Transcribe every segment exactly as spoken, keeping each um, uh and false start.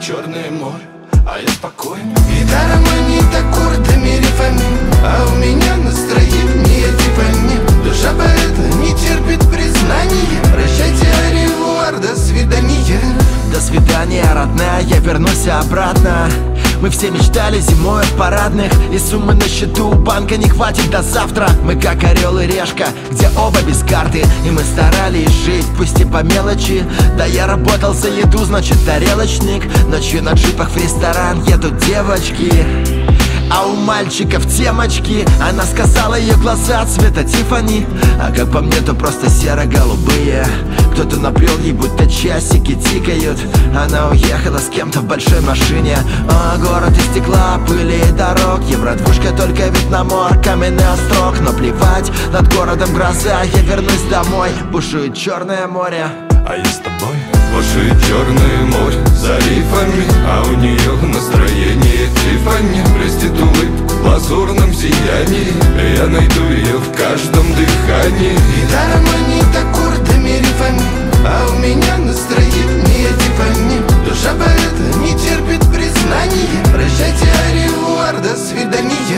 Черное море, а я спокоен. Гитара манит аккордами, рифами, а у меня настроение Тиффани. Душа поэта не терпит признания. Прощайте, аревуар, до свидания. До свидания, родная, я вернусь обратно. Мы все мечтали зимой в парадных, и суммы на счету у банка не хватит до завтра. Мы как орел и решка, где оба без карты, и мы старались жить, пусть и по мелочи. Да я работал за еду, значит тарелочник. Ночью на джипах в ресторан едут девочки, а у мальчиков темочки. Она сказала, ее глаза цвета Тиффани, а как по мне, то просто серо-голубые. Кто-то наплел ей, будто часики тикают. Она уехала с кем-то в большой машине. О, город из стекла, пыли и дорог. Евродвушка, только вид на мор, каменный острог. Но плевать, над городом гроза. Я вернусь домой, бушует Черное море, а я с тобой. Бушует Черное море за рифами, а у нее настроение Тиффани. Блестит улыбка в лазурном сиянии, я найду ее в каждом дыхании. Гитара манит аккордами, рифами, а у меня настроение Тиффани. Душа поэта не терпит признания. Прощайте, аревуар, до свидания.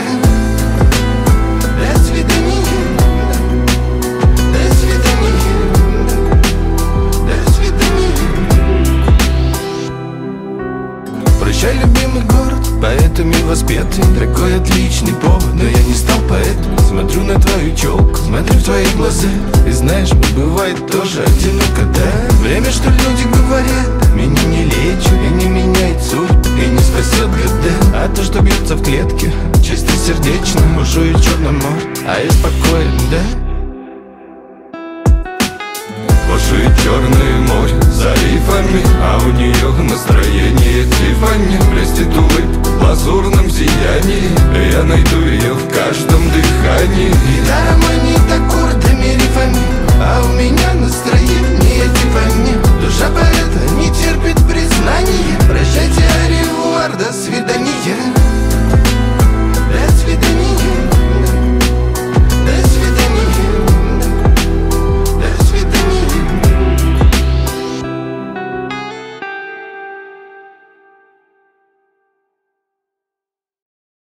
До свидания. До свидания. Прощай, любимый город, поэтами воспетый. Такой отличный повод, но я не стал поэтом. Смотрю на твою челку, смотрю в твои глаза. И знаешь, мне бывает тоже одиноко, да. Время, что люди говорят, меня не лечит и не меняет суть, и не спасет года. А то, что бьется в клетке, чисто сердечно. Бушует Черное море, а я спокоен, да. Бушует Черное море за рифами, а у нее настроение Тиффани. Блестит улыбка в лазурном сиянии, я найду ее в каждом дыхании. Гитара манит аккордами, рифами, а у меня